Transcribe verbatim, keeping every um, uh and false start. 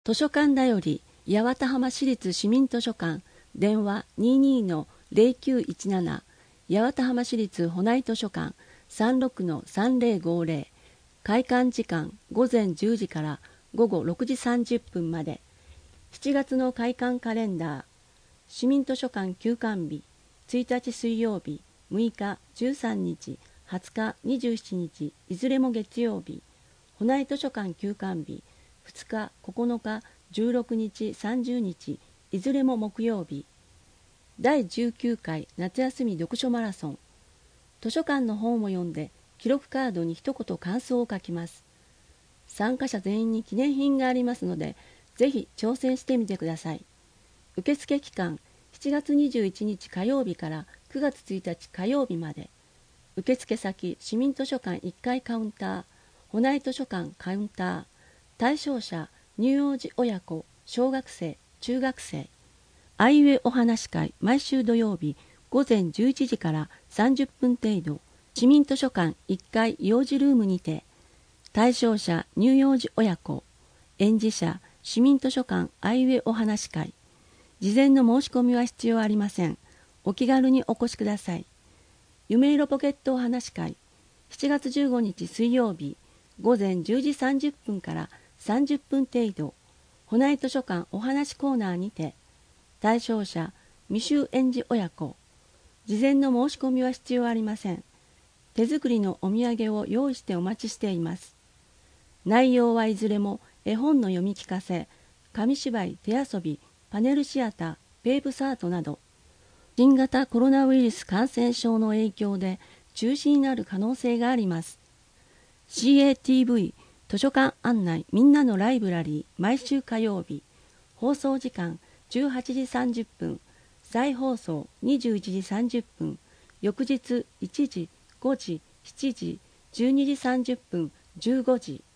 図書館だより八幡浜市立市民図書館、電話 にじゅうにのゼロきゅういちなな、八幡浜市立保内図書館 さんじゅうろくのさんぜろごぜろ、開館時間午前じゅうじから午後ろくじさんじゅっぷんまで。しちがつの開館カレンダー、市民図書館休館日、ついたち水曜日、むいか、じゅうさんにち、はつか、にじゅうしちにち、いずれも月曜日。保内図書館休館日、ふつか、ここのか、じゅうろくにち、さんじゅうにち、いずれも木曜日。だいじゅうきゅうかい夏休み読書マラソン。図書館の本を読んで、記録カードに一言感想を書きます。参加者全員に記念品がありますので、ぜひ挑戦してみてください。受付期間、しちがつにじゅういちにち火曜日からくがつついたち火曜日まで。受付先、市民図書館いっかいカウンター、保内図書館カウンター。対象者、乳幼児親子、小学生、中学生。あいうえお話会、毎週土曜日、午前じゅういちじからさんじゅっぷん程度、市民図書館いっかい幼児ルームにて。対象者、乳幼児親子。園児者、市民図書館あいうえお話会。事前の申し込みは必要ありません。お気軽にお越しください。夢色ポケットお話会。しちがつじゅうごにち水曜日、午前じゅうじさんじゅっぷんからさんじゅっぷん程度、保内図書館お話コーナーにて。対象者、未就園児親子。事前の申し込みは必要ありません。手作りのお土産を用意してお待ちしています。内容はいずれも絵本の読み聞かせ、紙芝居、手遊び、パネルシアター、ペープサートなど、新型コロナウイルス感染症の影響で中止になる可能性があります。シーエーティーブイ 図書館案内みんなのライブラリー毎週火曜日、放送時間じゅうはちじさんじゅっぷん、再放送にじゅういちじさんじゅっぷん、翌日いちじ、ごじ、しちじ、じゅうにじさんじゅっぷん、じゅうごじ。